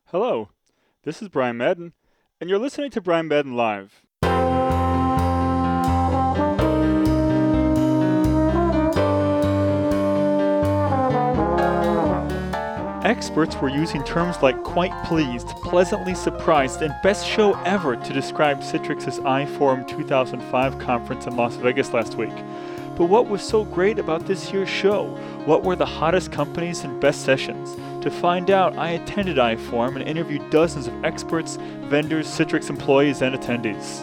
Hello, this is Brian Madden, and you're listening to Brian Madden Live. Experts were using terms like quite pleased, pleasantly surprised, and best show ever to describe Citrix's iForum 2005 conference in Las Vegas last week. But what was so great about this year's show? What were the hottest companies and best sessions? To find out, I attended iForum and interviewed dozens of experts, vendors, Citrix employees, and attendees.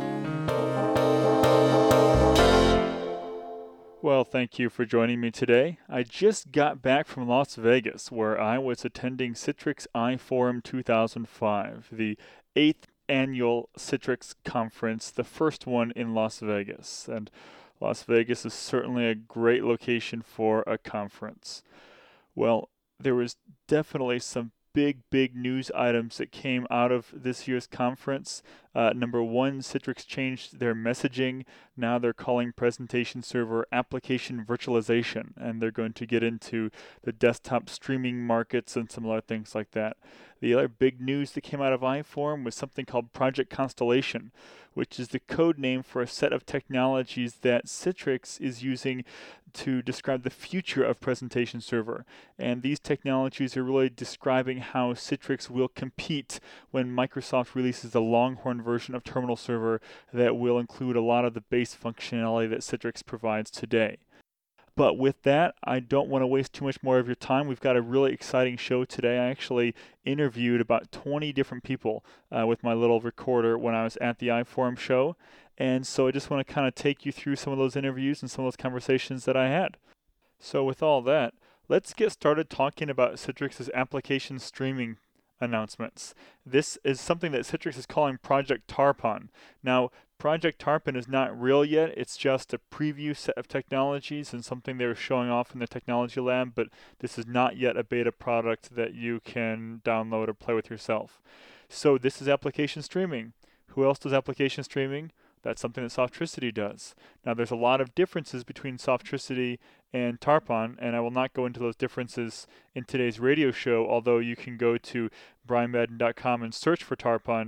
Well, thank you for joining me today. I just got back from Las Vegas, where I was attending Citrix iForum 2005, the 8th annual Citrix conference, the first one in Las Vegas. And Las Vegas is certainly a great location for a conference. Well, there was definitely some big news items that came out of this year's conference. Number one, Citrix changed their messaging. Now they're calling Presentation Server Application Virtualization, and they're going to get into the desktop streaming markets and some other things like that. The other big news that came out of iForum was something called Project Constellation, which is the code name for a set of technologies that Citrix is using to describe the future of Presentation Server. And these technologies are really describing how Citrix will compete when Microsoft releases the Longhorn version of Terminal Server that will include a lot of the base functionality that Citrix provides today. But with that, I don't want to waste too much more of your time. We've got a really exciting show today. I actually interviewed about 20 different people with my little recorder when I was at the iForum show. And so I just want to kind of take you through some of those interviews and some of those conversations that I had. So with all that, let's get started talking about Citrix's application streaming announcements. This is something that Citrix is calling Project Tarpon. Now, Project Tarpon is not real yet. It's just a preview set of technologies and something they were showing off in the technology lab, but this is not yet a beta product that you can download or play with yourself. So this is application streaming. Who else does application streaming? That's something that Softricity does. Now, there's a lot of differences between Softricity and Tarpon, and I will not go into those differences in today's radio show, although you can go to brianmadden.com and search for Tarpon,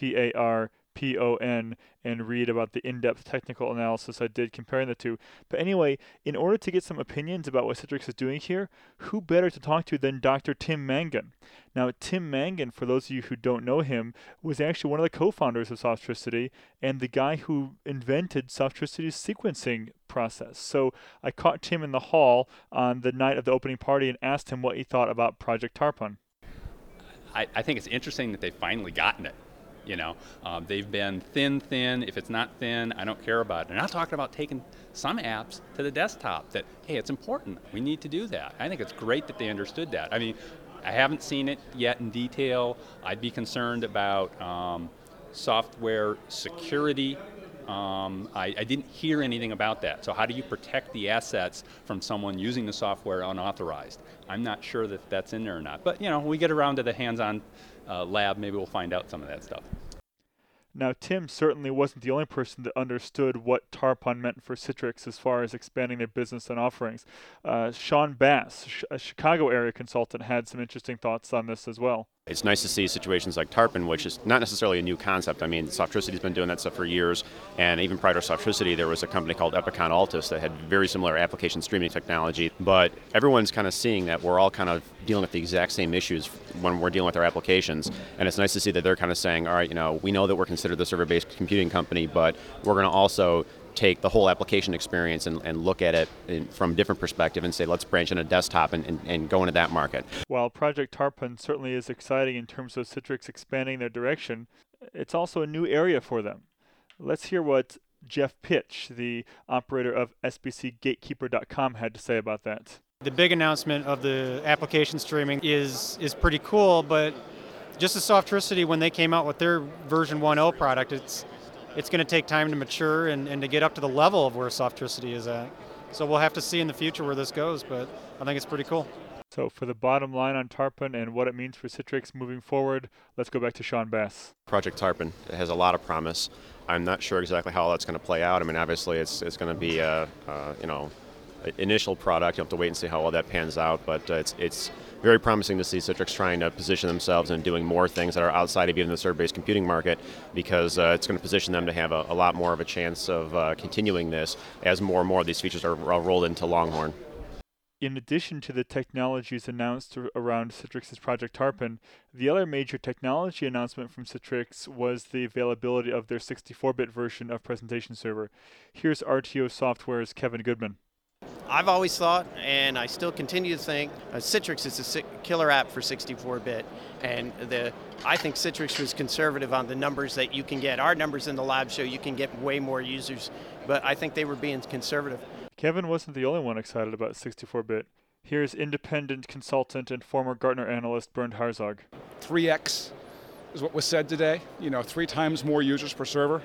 Tarpon, and read about the in-depth technical analysis I did comparing the two. But anyway, in order to get some opinions about what Citrix is doing here, who better to talk to than Dr. Tim Mangan? Now, Tim Mangan, for those of you who don't know him, was actually one of the co-founders of Softricity and the guy who invented Softricity's sequencing process. So I caught Tim in the hall on the night of the opening party and asked him what he thought about Project Tarpon. I think it's interesting that they've finally gotten it. They've been thin. If it's not thin, I don't care about it. They're not talking about taking some apps to the desktop that, hey, it's important. We need to do that. I think it's great that they understood that. I mean, I haven't seen it yet in detail. I'd be concerned about software security. I didn't hear anything about that. So how do you protect the assets from someone using the software unauthorized? I'm not sure that that's in there or not. But, when we get around to the hands-on lab, maybe we'll find out some of that stuff. Now, Tim certainly wasn't the only person that understood what Tarpon meant for Citrix as far as expanding their business and offerings. Sean Bass, a Chicago area consultant, had some interesting thoughts on this as well. It's nice to see situations like Tarpon, which is not necessarily a new concept. I mean, Softricity's been doing that stuff for years, and even prior to Softricity, there was a company called Epicon Altus that had very similar application streaming technology. But everyone's kind of seeing that we're all kind of dealing with the exact same issues when we're dealing with our applications, and it's nice to see that they're kind of saying, all right, we know that we're considered the server-based computing company, but we're going to also take the whole application experience and look at it from a different perspective and say, let's branch into desktop and go into that market. While Project Tarpon certainly is exciting in terms of Citrix expanding their direction, it's also a new area for them. Let's hear what Jeff Pitch, the operator of SBCGatekeeper.com, had to say about that. The big announcement of the application streaming is pretty cool, but just as Softricity, when they came out with their version 1.0 product, it's going to take time to mature and to get up to the level of where Softricity is at. So we'll have to see in the future where this goes, but I think it's pretty cool. So for the bottom line on Tarpon and what it means for Citrix moving forward, let's go back to Sean Bass. Project Tarpon has a lot of promise. I'm not sure exactly how that's going to play out. I mean, obviously it's going to be initial product. You have to wait and see how well that pans out, but it's very promising to see Citrix trying to position themselves and doing more things that are outside of even the server-based computing market, because it's going to position them to have a lot more of a chance of continuing this as more and more of these features are rolled into Longhorn. In addition to the technologies announced around Citrix's Project Tarpon, the other major technology announcement from Citrix was the availability of their 64-bit version of Presentation Server. Here's RTO Software's Kevin Goodman. I've always thought, and I still continue to think, Citrix is a killer app for 64-bit. And I think Citrix was conservative on the numbers that you can get. Our numbers in the lab show you can get way more users, but I think they were being conservative. Kevin wasn't the only one excited about 64-bit. Here's independent consultant and former Gartner analyst Bernd Harzog. 3x is what was said today. 3 times more users per server.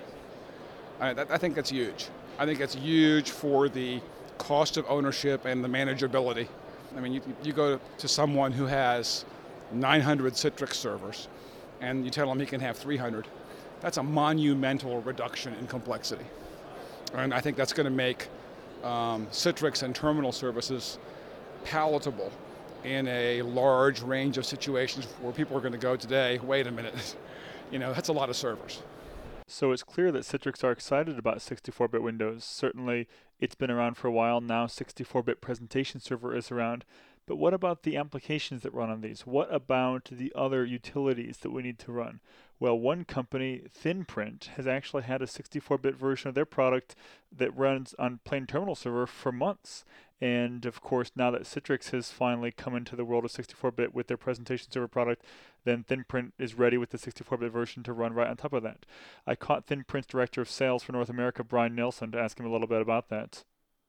I think that's huge. I think that's huge for the cost of ownership and the manageability. I mean, you go to someone who has 900 Citrix servers and you tell him he can have 300. That's a monumental reduction in complexity. And I think that's going to make Citrix and terminal services palatable in a large range of situations where people are going to go today, wait a minute, that's a lot of servers. So it's clear that Citrix are excited about 64-bit Windows. Certainly, it's been around for a while now. 64-bit Presentation Server is around. But what about the applications that run on these? What about the other utilities that we need to run? Well, one company, ThinPrint, has actually had a 64-bit version of their product that runs on plain terminal server for months. And of course, now that Citrix has finally come into the world of 64-bit with their Presentation Server product, then ThinPrint is ready with the 64-bit version to run right on top of that. I caught ThinPrint's Director of Sales for North America, Brian Nelson, to ask him a little bit about that.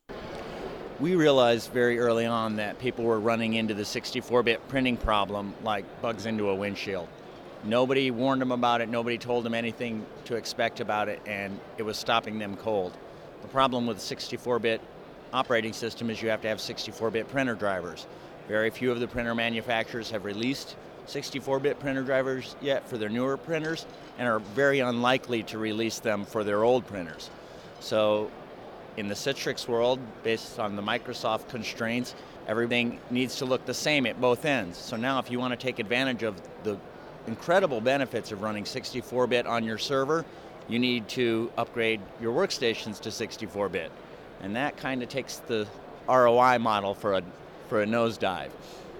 We realized very early on that people were running into the 64-bit printing problem like bugs into a windshield. Nobody warned them about it, nobody told them anything to expect about it, and it was stopping them cold. The problem with the 64-bit operating system is you have to have 64-bit printer drivers. Very few of the printer manufacturers have released 64-bit printer drivers yet for their newer printers and are very unlikely to release them for their old printers. So in the Citrix world, based on the Microsoft constraints, everything needs to look the same at both ends. So now if you want to take advantage of the incredible benefits of running 64-bit on your server, you need to upgrade your workstations to 64-bit. And that kind of takes the ROI model for a nosedive.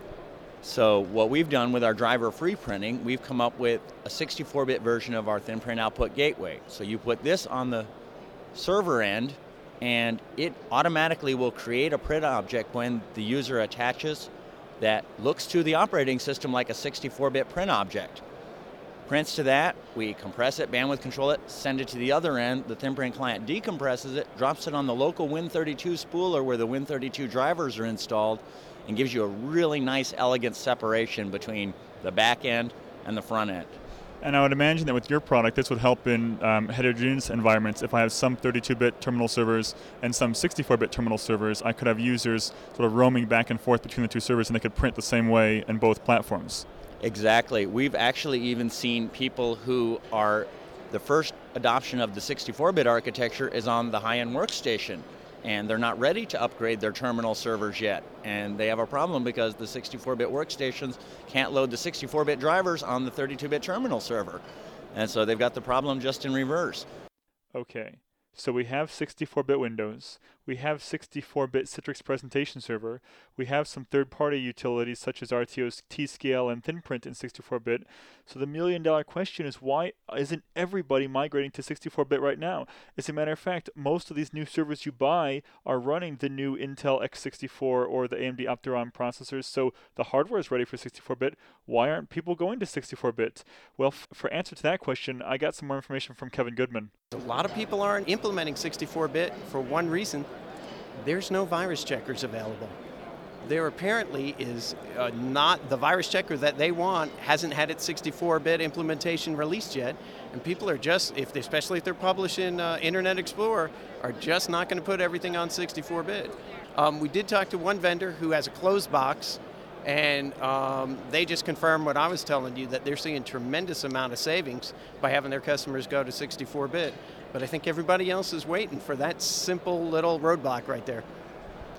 So what we've done with our driver-free printing, we've come up with a 64-bit version of our ThinPrint output gateway. So you put this on the server end, and it automatically will create a print object when the user attaches that looks to the operating system like a 64-bit print object. Prints to that, we compress it, bandwidth control it, send it to the other end, the ThinPrint client decompresses it, drops it on the local Win32 spooler where the Win32 drivers are installed, and gives you a really nice, elegant separation between the back end and the front end. And I would imagine that with your product, this would help in heterogeneous environments. If I have some 32-bit terminal servers and some 64-bit terminal servers, I could have users sort of roaming back and forth between the two servers, and they could print the same way in both platforms. Exactly. We've actually even seen people who are, the first adoption of the 64-bit architecture is on the high-end workstation, and they're not ready to upgrade their terminal servers yet. And they have a problem because the 64-bit workstations can't load the 64-bit drivers on the 32-bit terminal server. And so they've got the problem just in reverse. Okay, so we have 64-bit Windows, we have 64-bit Citrix Presentation Server, we have some third-party utilities such as RTO's T-Scale and ThinPrint in 64-bit. So the million-dollar question is, why isn't everybody migrating to 64-bit right now? As a matter of fact, most of these new servers you buy are running the new Intel x64 or the AMD Opteron processors, so the hardware is ready for 64-bit. Why aren't people going to 64-bit? Well, for answer to that question, I got some more information from Kevin Goodman. A lot of people aren't implementing 64-bit for one reason. There's no virus checkers available. There apparently is not the virus checker that they want, hasn't had its 64-bit implementation released yet, and people are just, especially if they're publishing Internet Explorer, are just not going to put everything on 64-bit. We did talk to one vendor who has a closed box, and they just confirmed what I was telling you, that they're seeing tremendous amount of savings by having their customers go to 64-bit. But I think everybody else is waiting for that simple little roadblock right there.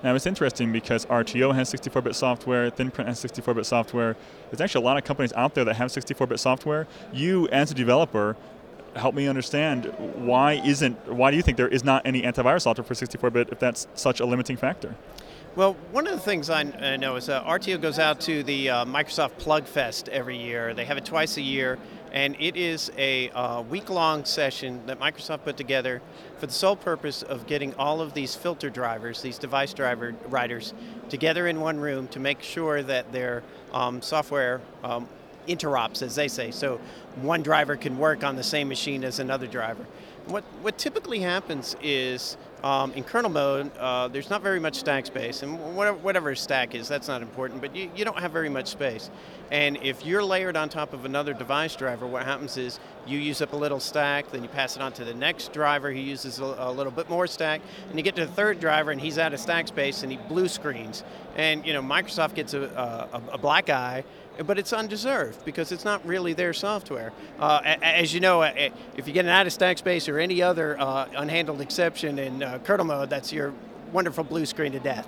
Now it's interesting because RTO has 64-bit software, ThinPrint has 64-bit software. There's actually a lot of companies out there that have 64-bit software. You, as a developer, help me understand why do you think there is not any antivirus software for 64-bit if that's such a limiting factor? Well, one of the things I know is RTO goes out to the Microsoft Plug Fest every year. They have it twice a year, and it is a week-long session that Microsoft put together for the sole purpose of getting all of these filter drivers, these device driver writers, together in one room to make sure that their software interops, as they say, so one driver can work on the same machine as another driver. What typically happens is in kernel mode, there's not very much stack space, and whatever stack is, that's not important, but you don't have very much space. And if you're layered on top of another device driver, what happens is you use up a little stack, then you pass it on to the next driver, he uses a little bit more stack, and you get to the third driver and he's out of stack space and he blue screens. And Microsoft gets a black eye, but it's undeserved because it's not really their software. As you know, if you get an out of stack space or any other unhandled exception in kernel mode, that's your wonderful blue screen to death.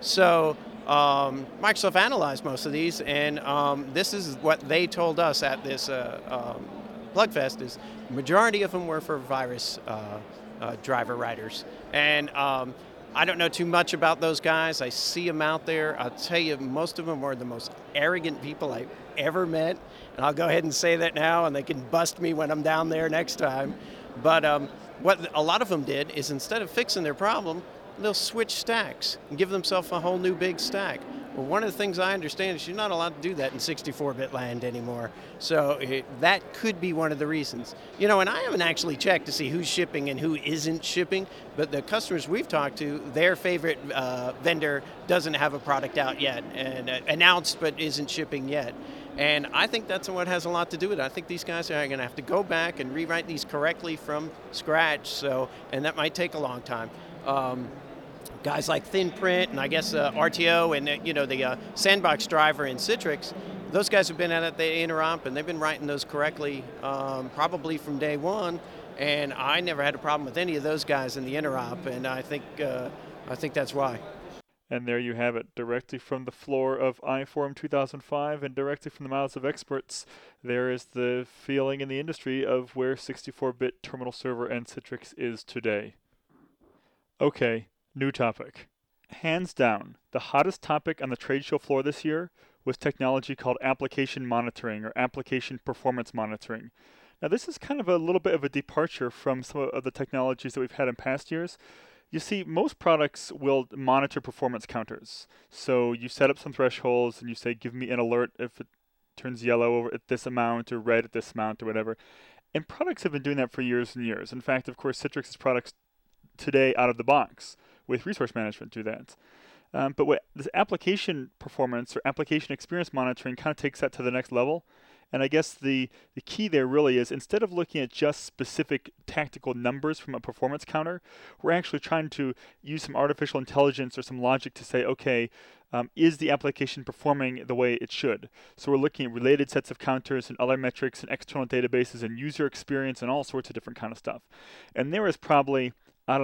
So Microsoft analyzed most of these, and this is what they told us at this Plugfest, is the majority of them were for virus driver writers. And I don't know too much about those guys. I see them out there. I'll tell you, most of them are the most arrogant people I've ever met. And I'll go ahead and say that now, and they can bust me when I'm down there next time. But what a lot of them did is, instead of fixing their problem, they'll switch stacks and give themselves a whole new big stack. Well, one of the things I understand is you're not allowed to do that in 64-bit land anymore. So that could be one of the reasons. And I haven't actually checked to see who's shipping and who isn't shipping, but the customers we've talked to, their favorite vendor doesn't have a product out yet, and announced but isn't shipping yet. And I think that's what has a lot to do with it. I think these guys are going to have to go back and rewrite these correctly from scratch, and that might take a long time. Guys like ThinPrint and I guess RTO and the Sandbox driver in Citrix, those guys have been at it, they interop, and they've been writing those correctly probably from day one. And I never had a problem with any of those guys in the interop, and I think that's why. And there you have it, directly from the floor of iForum 2005 and directly from the mouths of experts. There is the feeling in the industry of where 64-bit terminal server and Citrix is today. Okay. New topic. Hands down, the hottest topic on the trade show floor this year was technology called application monitoring or application performance monitoring. Now this is kind of a little bit of a departure from some of the technologies that we've had in past years. You see, most products will monitor performance counters. So you set up some thresholds and you say, give me an alert if it turns yellow over at this amount or red at this amount or whatever. And products have been doing that for years and years. In fact, of course, Citrix's products today out of the box with resource management do that. But what this application performance or application experience monitoring kind of takes that to the next level. And I guess the key there really is, instead of looking at just specific tactical numbers from a performance counter, we're actually trying to use some artificial intelligence or some logic to say, okay, is the application performing the way it should? So we're looking at related sets of counters and other metrics and external databases and user experience and all sorts of different kind of stuff. And there is probably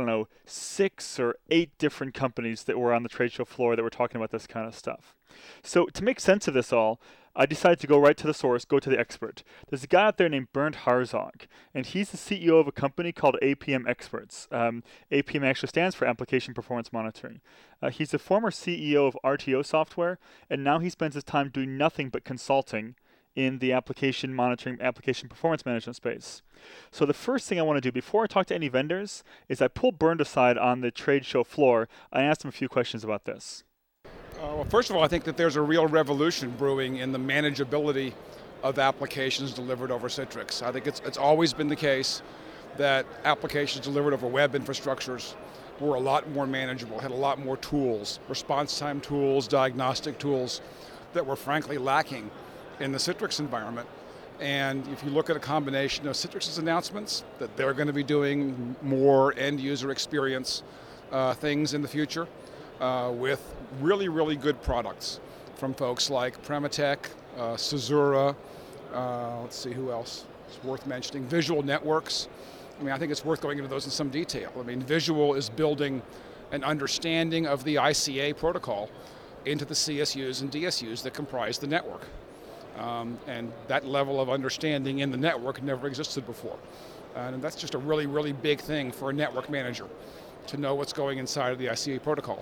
6 or 8 different companies that were on the trade show floor that were talking about this kind of stuff. So to make sense of this all, I decided to go right to the source, go to the expert. There's a guy out there named Bernd Harzog, and he's the CEO of a company called APM Experts. APM actually stands for Application Performance Monitoring. He's the former CEO of RTO Software, and now he spends his time doing nothing but consulting in the application monitoring, application performance management space. So the first thing I want to do before I talk to any vendors is I pulled Bernd aside on the trade show floor. I asked him a few questions about this. Well, first of all, I think that there's a real revolution brewing in the manageability of applications delivered over Citrix. I think it's always been the case that applications delivered over web infrastructures were a lot more manageable, had a lot more tools, response time tools, diagnostic tools that were frankly lacking in the Citrix environment. And if you look at a combination of Citrix's announcements that they're going to be doing more end user experience things in the future with really, really good products from folks like Prematech, Cesura, let's see who else is worth mentioning, Visual Networks. I mean, I think it's worth going into those in some detail. I mean, Visual is building an understanding of the ICA protocol into the CSUs and DSUs that comprise the network. And that level of understanding in the network never existed before. And that's just a really, really big thing for a network manager, to know what's going inside of the ICA protocol.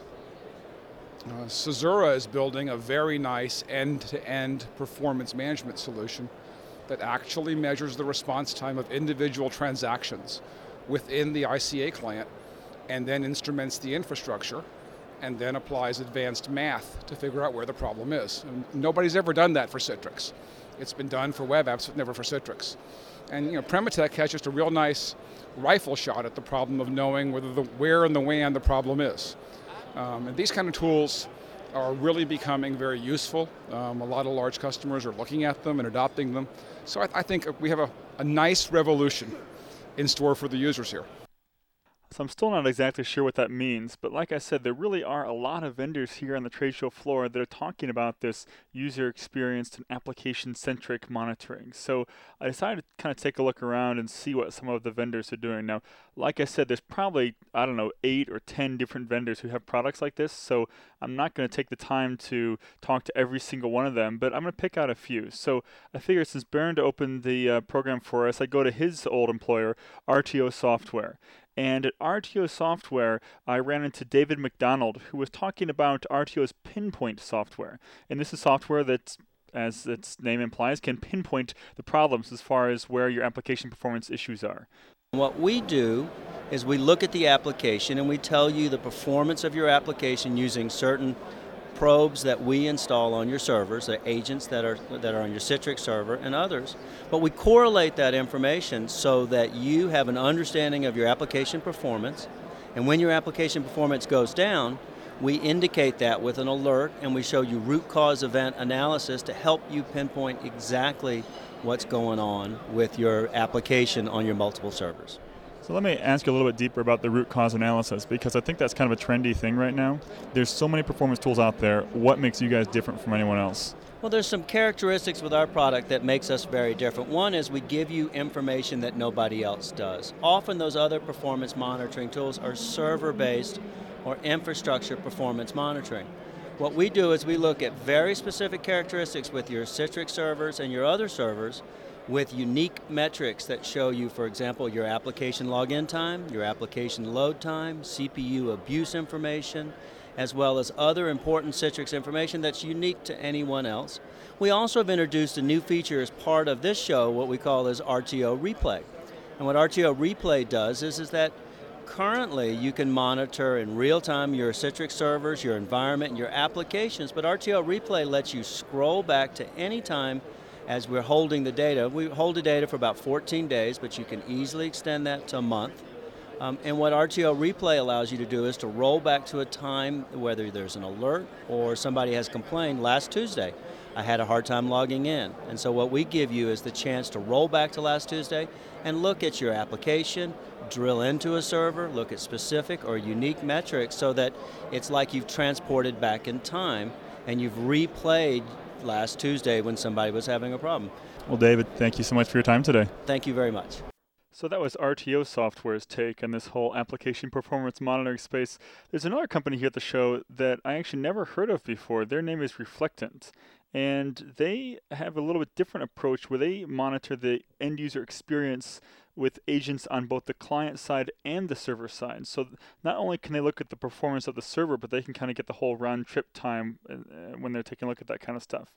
Cesura is building a very nice end-to-end performance management solution that actually measures the response time of individual transactions within the ICA client, and then instruments the infrastructure, and then applies advanced math to figure out where the problem is. And nobody's ever done that for Citrix. It's been done for web apps, but never for Citrix. And Prematech has just a real nice rifle shot at the problem of knowing where in the WAN the problem is. And these kind of tools are really becoming very useful. A lot of large customers are looking at them and adopting them. So I think we have a nice revolution in store for the users here. So I'm still not exactly sure what that means, but like I said, there really are a lot of vendors here on the trade show floor that are talking about this user experience and application-centric monitoring. So I decided to kind of take a look around and see what some of the vendors are doing. Now, like I said, there's probably, 8 or 10 different vendors who have products like this, so I'm not going to take the time to talk to every single one of them, but I'm going to pick out a few. So I figured since Bernd opened the program for us, I'd go to his old employer, RTO Software. And at RTO Software, I ran into David McDonald, who was talking about RTO's Pinpoint software. And this is software that, as its name implies, can pinpoint the problems as far as where your application performance issues are. What we do is we look at the application and we tell you the performance of your application using certain probes that we install on your servers, the agents that are on your Citrix server and others. But we correlate that information so that you have an understanding of your application performance. And when your application performance goes down, we indicate that with an alert, and we show you root cause event analysis to help you pinpoint exactly what's going on with your application on your multiple servers. So let me ask you a little bit deeper about the root cause analysis, because I think that's kind of a trendy thing right now. There's so many performance tools out there. What makes you guys different from anyone else? Well, there's some characteristics with our product that makes us very different. One is we give you information that nobody else does. Often those other performance monitoring tools are server-based or infrastructure performance monitoring. What we do is we look at very specific characteristics with your Citrix servers and your other servers with unique metrics that show you, for example, your application login time, your application load time, CPU abuse information, as well as other important Citrix information that's unique to anyone else. We also have introduced a new feature as part of this show, what we call as RTO Replay. And what RTO Replay does is that currently you can monitor in real time your Citrix servers, your environment, and your applications, but RTO Replay lets you scroll back to any time as we're holding the data. We hold the data for about 14 days, but you can easily extend that to a month. And what RTO Replay allows you to do is to roll back to a time, whether there's an alert or somebody has complained, last Tuesday, I had a hard time logging in. And so what we give you is the chance to roll back to last Tuesday and look at your application, drill into a server, look at specific or unique metrics so that it's like you've transported back in time and you've replayed last Tuesday when somebody was having a problem. Well, David, thank you so much for your time today. Thank you very much. So that was RTO Software's take on this whole application performance monitoring space. There's another company here at the show that I actually never heard of before. Their name is Reflectant. And they have a little bit different approach where they monitor the end user experience with agents on both the client side and the server side. So not only can they look at the performance of the server, but they can kind of get the whole round trip time when they're taking a look at that kind of stuff.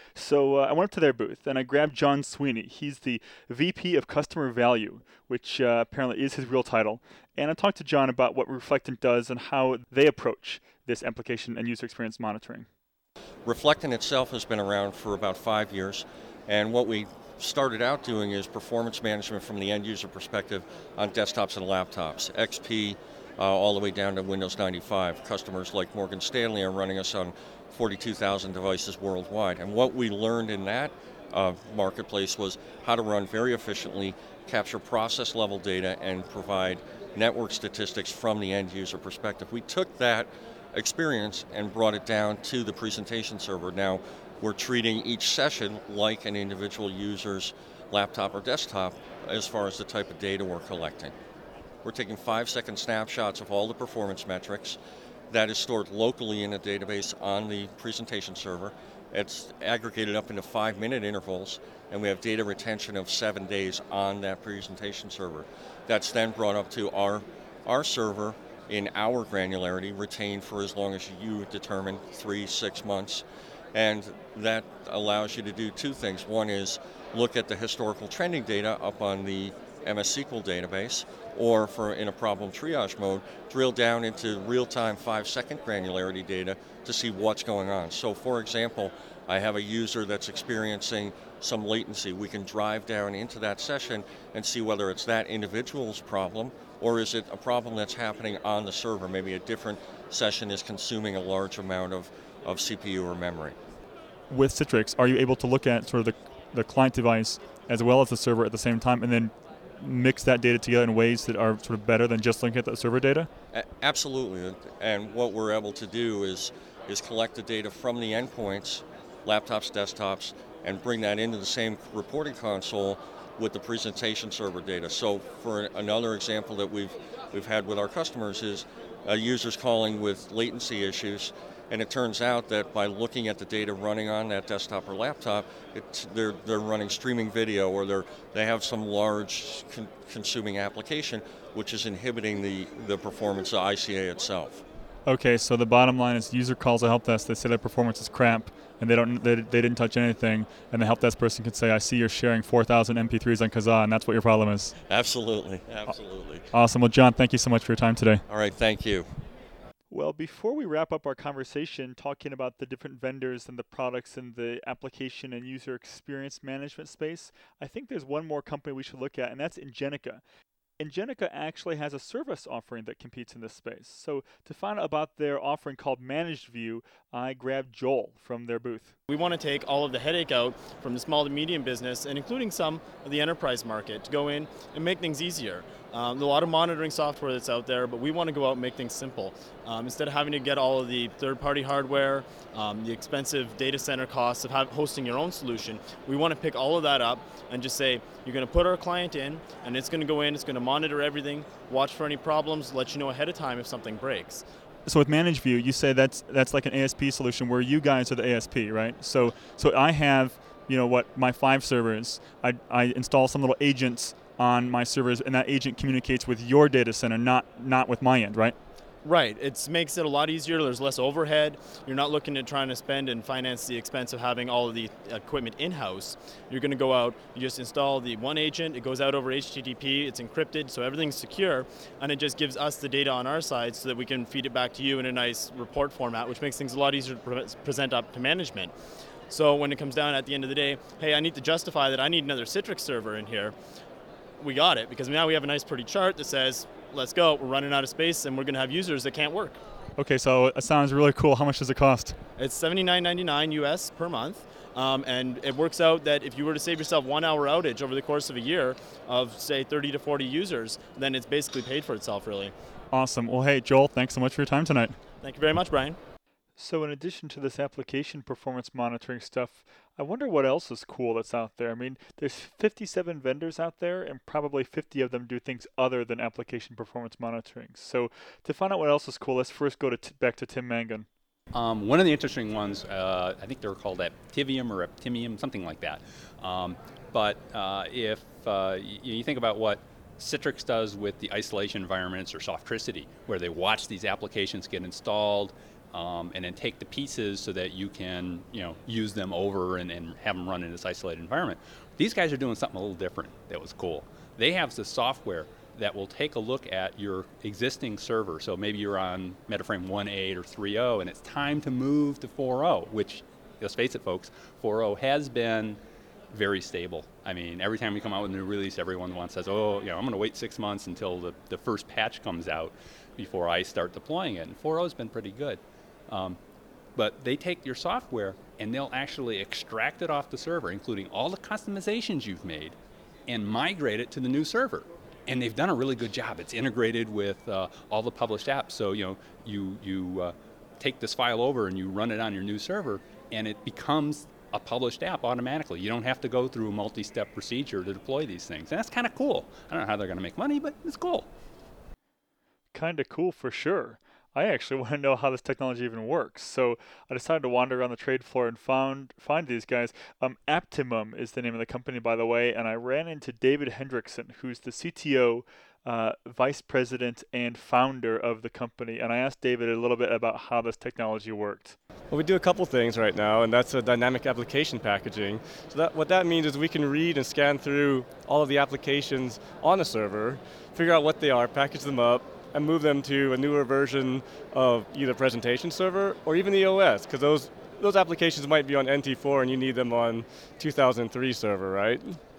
So I went up to their booth and I grabbed John Sweeney. He's the VP of Customer Value, which apparently is his real title. And I talked to John about what Reflectant does and how they approach this application and user experience monitoring. Reflectant itself has been around for about 5 years, and what we started out doing is performance management from the end user perspective on desktops and laptops, XP all the way down to Windows 95. Customers like Morgan Stanley are running us on 42,000 devices worldwide, and what we learned in that marketplace was how to run very efficiently, capture process level data, and provide network statistics from the end user perspective. We took that experience and brought it down to the presentation server. Now we're treating each session like an individual user's laptop or desktop as far as the type of data we're collecting. We're taking 5-second snapshots of all the performance metrics. That is stored locally in a database on the presentation server. It's aggregated up into 5-minute intervals, and we have data retention of 7 days on that presentation server. That's then brought up to our server in our granularity, retained for as long as you determine, 3-6 months. And that allows you to do two things. One is look at the historical trending data up on the MS SQL database, or in a problem triage mode, drill down into real-time 5-second granularity data to see what's going on. So for example, I have a user that's experiencing some latency. We can drive down into that session and see whether it's that individual's problem, or is it a problem that's happening on the server? Maybe a different session is consuming a large amount of CPU or memory. With Citrix, are you able to look at sort of the client device as well as the server at the same time and then mix that data together in ways that are sort of better than just looking at the server data? Absolutely. And what we're able to do is collect the data from the endpoints, laptops, desktops, and bring that into the same reporting console with the presentation server data. So for another example that we've had with our customers is users calling with latency issues, and it turns out that by looking at the data running on that desktop or laptop, they're running streaming video, or they have some large consuming application which is inhibiting the performance of ICA itself. Okay, so the bottom line is user calls a help desk, they say their performance is crap, and they didn't touch anything, and the help desk person can say, I see you're sharing 4,000 MP3s on Kazaa, and that's what your problem is. Absolutely, absolutely. Awesome. Well, John, thank you so much for your time today. All right, thank you. Well, before we wrap up our conversation talking about the different vendors and the products in the application and user experience management space, I think there's one more company we should look at, and that's Ingenica. Ingenica actually has a service offering that competes in this space. So to find out about their offering called Managed View, I grabbed Joel from their booth. We want to take all of the headache out from the small to medium business, and including some of the enterprise market, to go in and make things easier. There's a lot of monitoring software that's out there, but we want to go out and make things simple. Instead of having to get all of the third-party hardware, the expensive data center costs of hosting your own solution, we want to pick all of that up and just say, you're going to put our client in, and it's going to go in, it's going to monitor everything, watch for any problems, let you know ahead of time if something breaks. So with Managed View, you say that's like an ASP solution where you guys are the ASP, right? So I have, my 5 servers. I install some little agents on my servers, and that agent communicates with your data center, not with my end, right? Right. It makes it a lot easier. There's less overhead. You're not looking at trying to spend and finance the expense of having all of the equipment in-house. You're going to go out, you just install the one agent, it goes out over HTTP, it's encrypted, so everything's secure, and it just gives us the data on our side so that we can feed it back to you in a nice report format, which makes things a lot easier to present up to management. So when it comes down at the end of the day, hey, I need to justify that I need another Citrix server in here, we got it, because now we have a nice pretty chart that says, let's go, we're running out of space and we're going to have users that can't work. Okay, so it sounds really cool. How much does it cost? It's $79.99 US per month, and it works out that if you were to save yourself 1 hour outage over the course of a year of, say, 30 to 40 users, then it's basically paid for itself, really. Awesome. Well, hey, Joel, thanks so much for your time tonight. Thank you very much, Brian. So in addition to this application performance monitoring stuff, I wonder what else is cool that's out there. I mean, there's 57 vendors out there, and probably 50 of them do things other than application performance monitoring. So to find out what else is cool, let's first go back to Tim Mangan. One of the interesting ones, I think they're called Aptivium or Aptimium, something like that. But if you think about what Citrix does with the isolation environments or Softricity, where they watch these applications get installed, and then take the pieces so that you can, use them over and have them run in this isolated environment. These guys are doing something a little different that was cool. They have the software that will take a look at your existing server. So maybe you're on Metaframe 1.8 or 3.0, and it's time to move to 4.0, which, let's face it, folks, 4.0 has been very stable. I mean, every time we come out with a new release, everyone says, I'm going to wait 6 months until the first patch comes out before I start deploying it. And 4.0 has been pretty good. But they take your software and they'll actually extract it off the server, including all the customizations you've made, and migrate it to the new server. And they've done a really good job. It's integrated with all the published apps. So you take this file over and you run it on your new server, and it becomes a published app automatically. You don't have to go through a multi-step procedure to deploy these things. And that's kind of cool. I don't know how they're going to make money, but it's cool. kind of cool for sure. I actually want to know how this technology even works. So I decided to wander around the trade floor and find these guys. Aptimum is the name of the company, by the way, and I ran into David Hendrickson, who's the CTO, vice president, and founder of the company. And I asked David a little bit about how this technology worked. Well, we do a couple things right now, and that's dynamic application packaging. So what that means is we can read and scan through all of the applications on a server, figure out what they are, package them up, and move them to a newer version of either presentation server or even the OS, because those applications might be on NT4 and you need them on 2003 server, right?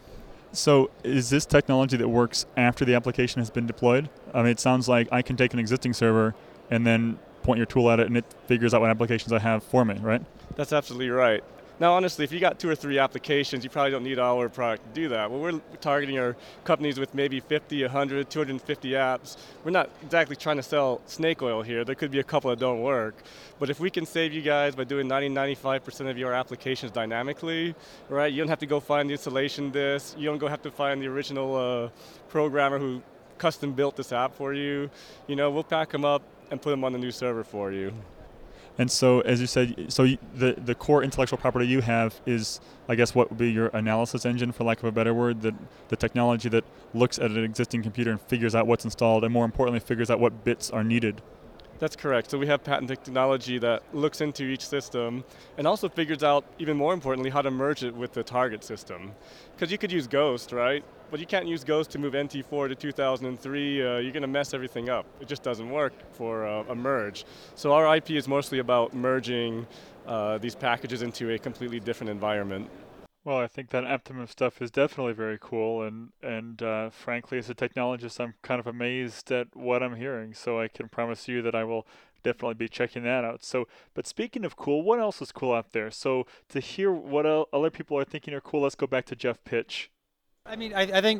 So is this technology that works after the application has been deployed? I mean, it sounds like I can take an existing server and then point your tool at it and it figures out what applications I have for me, right? That's absolutely right. Now, honestly, if you got 2 or 3 applications, you probably don't need our product to do that. What we're targeting are companies with maybe 50, 100, 250 apps. We're not exactly trying to sell snake oil here. There could be a couple that don't work. But if we can save you guys by doing 90-95% of your applications dynamically, right? You don't have to go find the installation disk. You don't have to find the original programmer who custom built this app for you. We'll pack them up and put them on the new server for you. And so, as you said, the core intellectual property you have is, I guess, what would be your analysis engine, for lack of a better word, the technology that looks at an existing computer and figures out what's installed, and more importantly, figures out what bits are needed. That's correct. So we have patent technology that looks into each system and also figures out, even more importantly, how to merge it with the target system. Because you could use Ghost, right? But you can't use Ghost to move NT4 to 2003. You're going to mess everything up. It just doesn't work for a merge. So our IP is mostly about merging these packages into a completely different environment. Well, I think that Aptimum stuff is definitely very cool, and frankly, as a technologist, I'm kind of amazed at what I'm hearing. So I can promise you that I will definitely be checking that out. So, but speaking of cool, what else is cool out there? So to hear what other people are thinking are cool, let's go back to Jeff Pitch. I mean, I think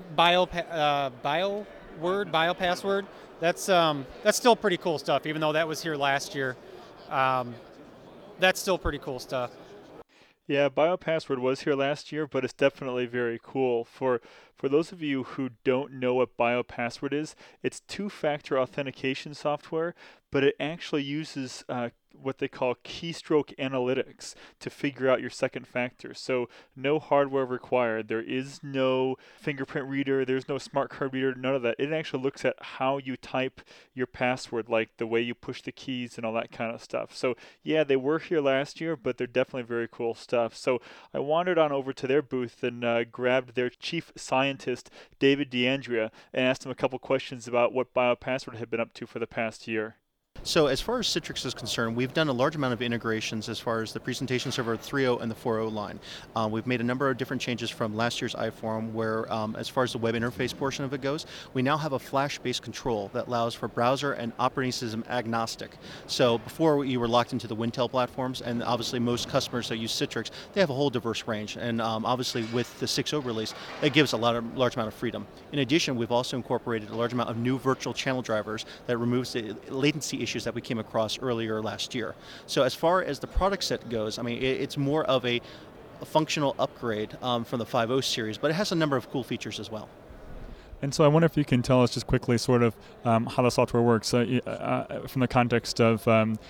BioPassword, that's still pretty cool stuff, even though that was here last year. That's still pretty cool stuff. Yeah, BioPassword was here last year, but it's definitely very cool. For those of you who don't know what BioPassword is, it's 2-factor authentication software, but it actually uses what they call keystroke analytics to figure out your second factor. So no hardware required. There is no fingerprint reader. There's no smart card reader. None of that. It actually looks at how you type your password, like the way you push the keys and all that kind of stuff. So yeah, they were here last year, but they're definitely very cool stuff. So I wandered on over to their booth and grabbed their chief scientist, David D'Andrea, and asked him a couple questions about what BioPassword had been up to for the past year. So as far as Citrix is concerned, we've done a large amount of integrations as far as the presentation server 3.0 and the 4.0 line. We've made a number of different changes from last year's iForum where as far as the web interface portion of it goes, we now have a Flash-based control that allows for browser and operating system agnostic. So before you were locked into the Wintel platforms, and obviously most customers that use Citrix, they have a whole diverse range. And obviously with the 6.0 release, it gives a large amount of freedom. In addition, we've also incorporated a large amount of new virtual channel drivers that removes the latency issues that we came across earlier last year. So as far as the product set goes, I mean, it's more of a functional upgrade from the 5.0 series, but it has a number of cool features as well. And so I wonder if you can tell us just quickly sort of how the software works from the context of,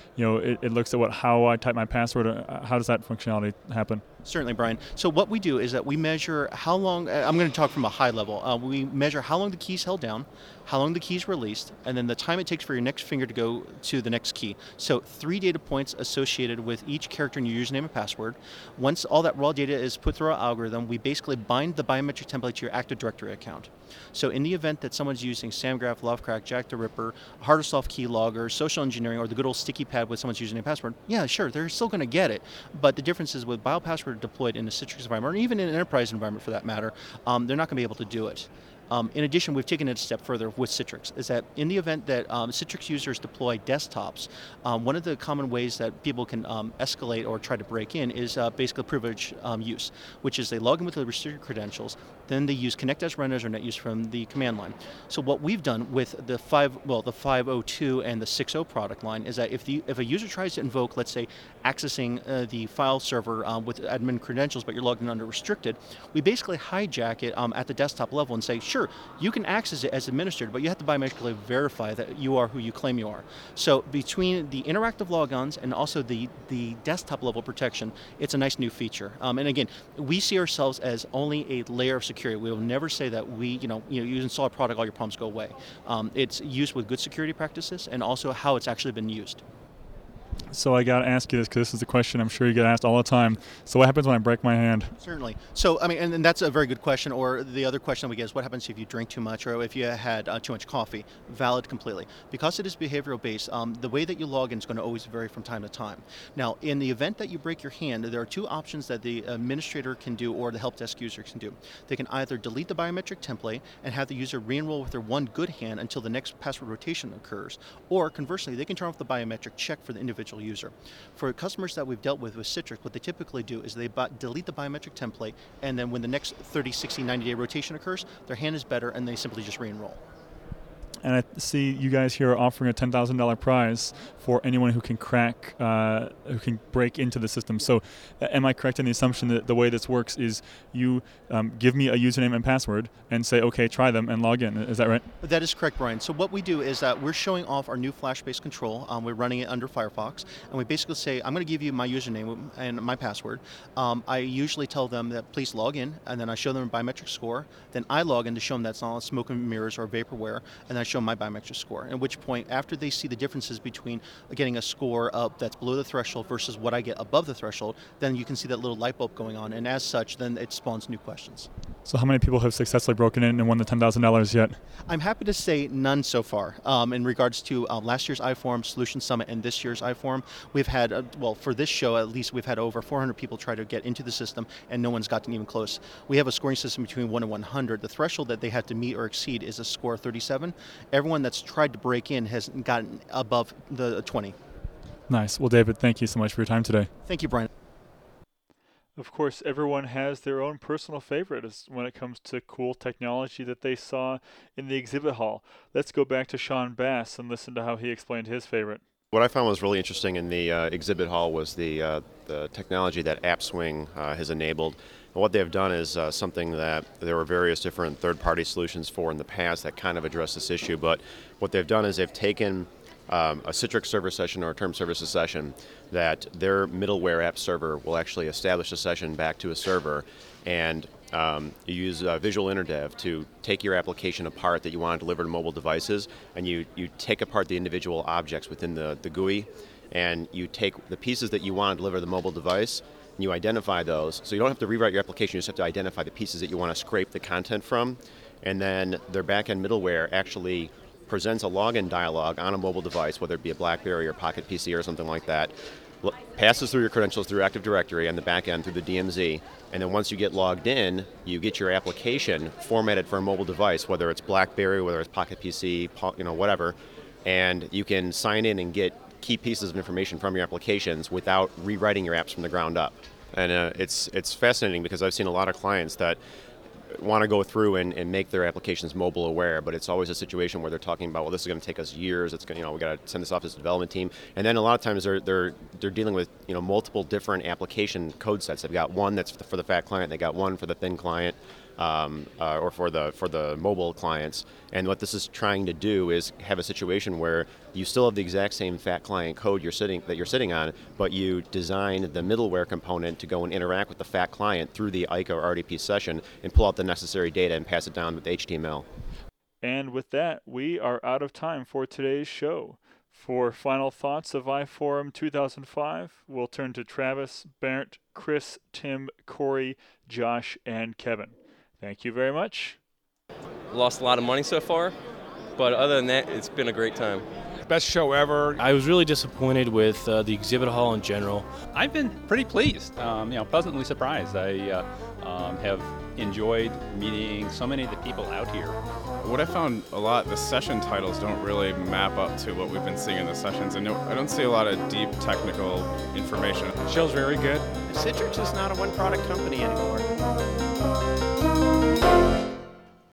it looks at how I type my password. How does that functionality happen? Certainly, Brian. So what we do is that we measure how long, I'm going to talk from a high level, we measure how long the key's held down, how long the key's released, and then the time it takes for your next finger to go to the next key. So 3 data points associated with each character in your username and password. Once all that raw data is put through our algorithm, we basically bind the biometric template to your Active Directory account. So in the event that someone's using SamGraph, Lovecrack, Jack the Ripper, hard or soft keylogger, social engineering, or the good old sticky pad with someone's username and password, yeah, sure, they're still going to get it. But the difference is with BioPassword deployed in a Citrix environment, or even in an enterprise environment for that matter, they're not going to be able to do it. In addition, we've taken it a step further with Citrix, is that in the event that Citrix users deploy desktops, one of the common ways that people can escalate or try to break in is basically privilege use, which is they log in with the restricted credentials, then they use connect as run as or net use from the command line. So what we've done with the 5.02 and the 6.0 product line is that if a user tries to invoke, let's say, accessing the file server with admin credentials, but you're logged in under restricted, we basically hijack it at the desktop level and say, sure, sure, you can access it as administrator, but you have to biometrically verify that you are who you claim you are. So between the interactive logons and also the desktop level protection, it's a nice new feature. And again, we see ourselves as only a layer of security. We will never say that you install a product, all your problems go away. It's used with good security practices and also how it's actually been used. So I got to ask you this because this is a question I'm sure you get asked all the time. So what happens when I break my hand? Certainly. So, I mean, and that's a very good question. Or the other question we get is what happens if you drink too much or if you had too much coffee? Valid completely. Because it is behavioral based, the way that you log in is going to always vary from time to time. Now, in the event that you break your hand, there are two options that the administrator can do or the help desk user can do. They can either delete the biometric template and have the user re-enroll with their one good hand until the next password rotation occurs. Or conversely, they can turn off the biometric check for the individual user. For customers that we've dealt with Citrix, what they typically do is they delete the biometric template, and then when the next 30, 60, 90-day rotation occurs, their hand is better, and they simply just re-enroll. And I see you guys here are offering a $10,000 prize for anyone who can crack, who can break into the system. So am I correct in the assumption that the way this works is you give me a username and password and say, okay, try them and log in. Is that right? That is correct, Brian. So what we do is that we're showing off our new Flash-based control. We're running it under Firefox. And we basically say, I'm going to give you my username and my password. I usually tell them that please log in, and then I show them a biometric score. Then I log in to show them that's not smoke and mirrors or vaporware, and I show them my biometric score. At which point, after they see the differences between getting a score up that's below the threshold versus what I get above the threshold, then you can see that little light bulb going on. And as such, then it spawns new questions. So how many people have successfully broken in and won the $10,000 yet? I'm happy to say none so far. In regards to last year's iForum Solution Summit and this year's iForum, we've had, for this show at least, we've had over 400 people try to get into the system, and no one's gotten even close. We have a scoring system between 1 and 100. The threshold that they have to meet or exceed is a score of 37. Everyone that's tried to break in has gotten above the 20. Nice. Well, David, thank you so much for your time today. Thank you, Brian. Of course, everyone has their own personal favorite when it comes to cool technology that they saw in the exhibit hall. Let's go back to Sean Bass and listen to how he explained his favorite. What I found was really interesting in the exhibit hall was the technology that AppSwing has enabled. And what they've done is something that there were various different third-party solutions for in the past that kind of address this issue. But what they've done is they've taken a Citrix server session or a term services session that their middleware app server will actually establish a session back to a server, and you use Visual InterDev to take your application apart that you want to deliver to mobile devices, and you take apart the individual objects within the GUI, and you take the pieces that you want to deliver to the mobile device, and you identify those. So you don't have to rewrite your application, you just have to identify the pieces that you want to scrape the content from, and then their backend middleware actually presents a login dialog on a mobile device, whether it be a BlackBerry or Pocket PC or something like that, passes through your credentials through Active Directory on the back end through the DMZ, and then once you get logged in, you get your application formatted for a mobile device, whether it's BlackBerry, whether it's Pocket PC, whatever, and you can sign in and get key pieces of information from your applications without rewriting your apps from the ground up. And it's fascinating because I've seen a lot of clients that want to go through and make their applications mobile aware, but it's always a situation where they're talking about, well, this is going to take us years. It's going, we got to send this off to the development team, and then a lot of times they're dealing with multiple different application code sets. They've got one that's for the fat client, they got one for the thin client, or for the mobile clients. And what this is trying to do is have a situation where you still have the exact same fat client code you're sitting on, but you design the middleware component to go and interact with the fat client through the ICA or RDP session and pull out the necessary data and pass it down with HTML. And with that, we are out of time for today's show. For final thoughts of iForum 2005, we'll turn to Travis, Bernd, Chris, Tim, Corey, Josh, and Kevin. Thank you very much. Lost a lot of money so far, but other than that, it's been a great time. Best show ever. I was really disappointed with the exhibit hall in general. I've been pretty pleased, pleasantly surprised. I have enjoyed meeting so many of the people out here. What I found a lot, the session titles don't really map up to what we've been seeing in the sessions, and I don't see a lot of deep technical information. The show's very good. Citrix is not a one-product company anymore.